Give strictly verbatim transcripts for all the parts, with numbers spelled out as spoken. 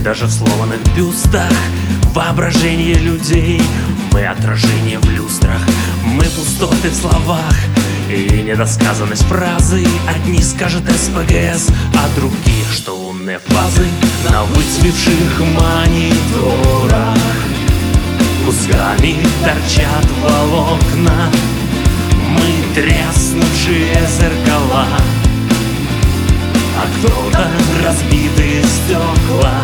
даже в сломанных бюстах. Воображение людей, мы отражение в люстрах. Мы пустоты в словах и недосказанность фразы. Одни скажут СПГС, а другие, что лунные фазы. На выцвевших мониторах кусками торчат волокна. Мы треснувшие зеркала, а кто-то разбитые стекла.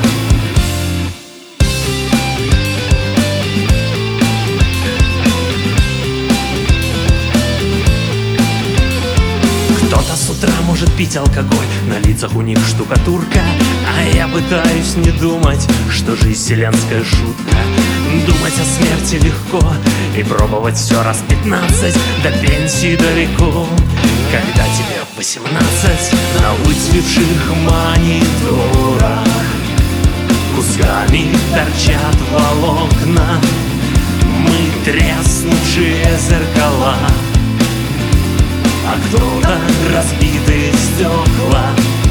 Кто-то с утра может пить алкоголь, на лицах у них штукатурка. А я пытаюсь не думать, что жизнь вселенская шутка. Думать о смерти легко и пробовать все раз пятнадцать. До пенсии далеко, когда тебе восемнадцать. На выцвевших мониторах кусками торчат волокна. Мы треснувшие зеркала, а кто-то разбитые стекла.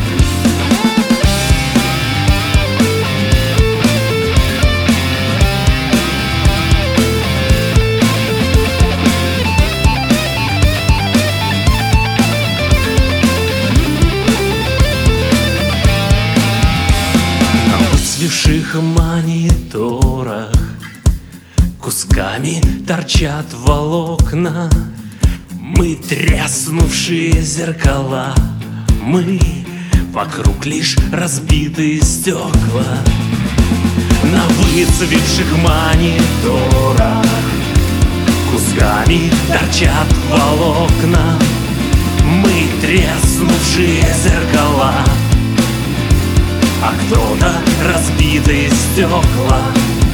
На выцвевших мониторах кусками торчат волокна. Мы треснувшие зеркала, мы вокруг лишь разбитые стекла. На выцвевших мониторах кусками торчат волокна. Мы треснувшие зеркала, а кто-то разбитые стекла.